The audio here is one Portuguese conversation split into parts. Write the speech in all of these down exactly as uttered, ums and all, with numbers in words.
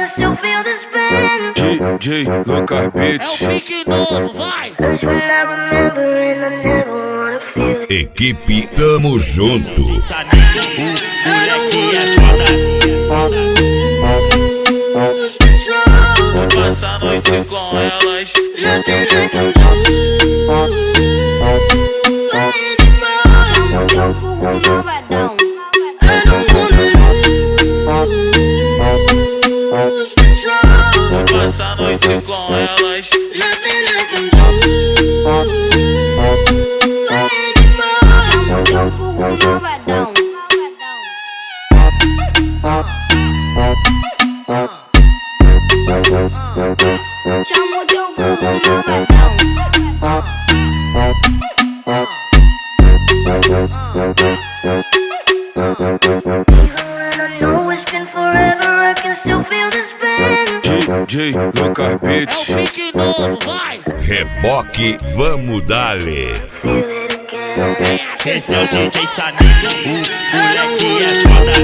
can still feel this pain. D J Lucas Beats. É o pique novo, vai! That's when I remember and I never wanna feel it. Equipe Tamo Junto. O moleque é foda. Vou passar a noite com elas. Nothing I can do. Chama o teu fogo malvadão. I don't wanna lose control. Vou passar a noite com elas. Nothing I can do. Chama o teu fogo malvadão. Chama o teu fogo malvadão. Even when I know it's been forever, I can still feel this pain. D J Lucas É o Beats. pique novo, vai! Reboque, vamos dale. Feel it again. Esse é o D J Saninho. O moleque é foda.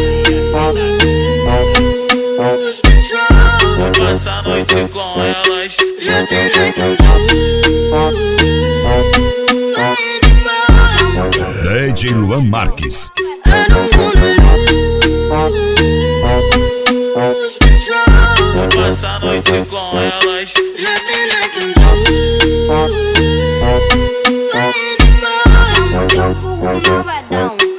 Lose control. Vou passar a noite com elas. Nothing I can do. Chama o teu D J Luan Marques. I don't wanna lose control. Vou passar a noite com elas. Nothing I can do. Chama o teu fogo malvadão.